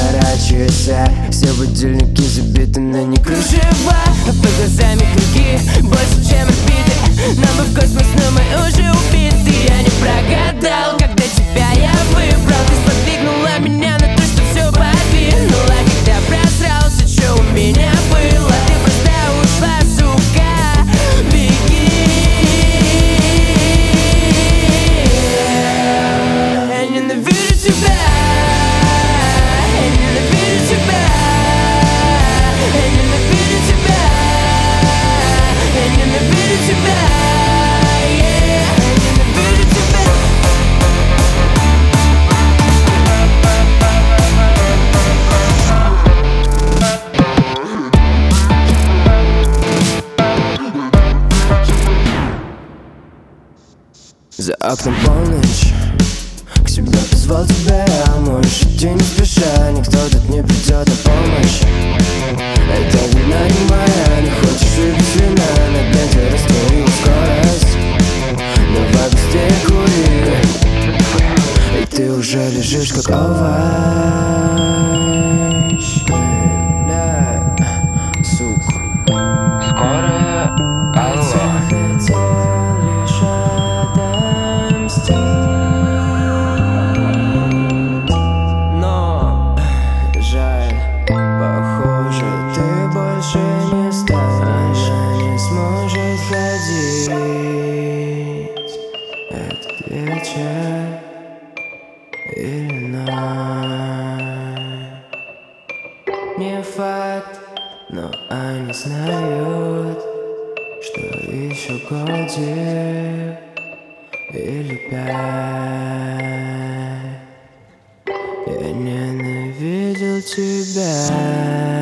поворачивайся. Все будильники забиты, но не кружева. Под глазами круги, больше чем орбиты. Нам бы в космос, но мы уже убиты. Я не прогадал, когда тебя я выбрал. Ты сподвигнула меня на то, что все подвинула. Когда просрался, что у меня было. Ты просто ушла, сука, беги. Я ненавижу тебя. Я ненавижу тебя. Я ненавижу тебя. Я ненавижу тебя. За окном полночь, к себе позвал тебя. Можешь идти не спеша, никто тут не придет на помощь. Это вина не моя, не хочешь выпить вина. На дне растворил скорость, давай быстрее кури. И ты уже лежишь как овощ. Бля, сука. Скоро похоже, ты больше не станешь, не сможет ходить этот вечер или ночь. Не факт, но они знают, что еще годик или 5. Я ненавидел тебя.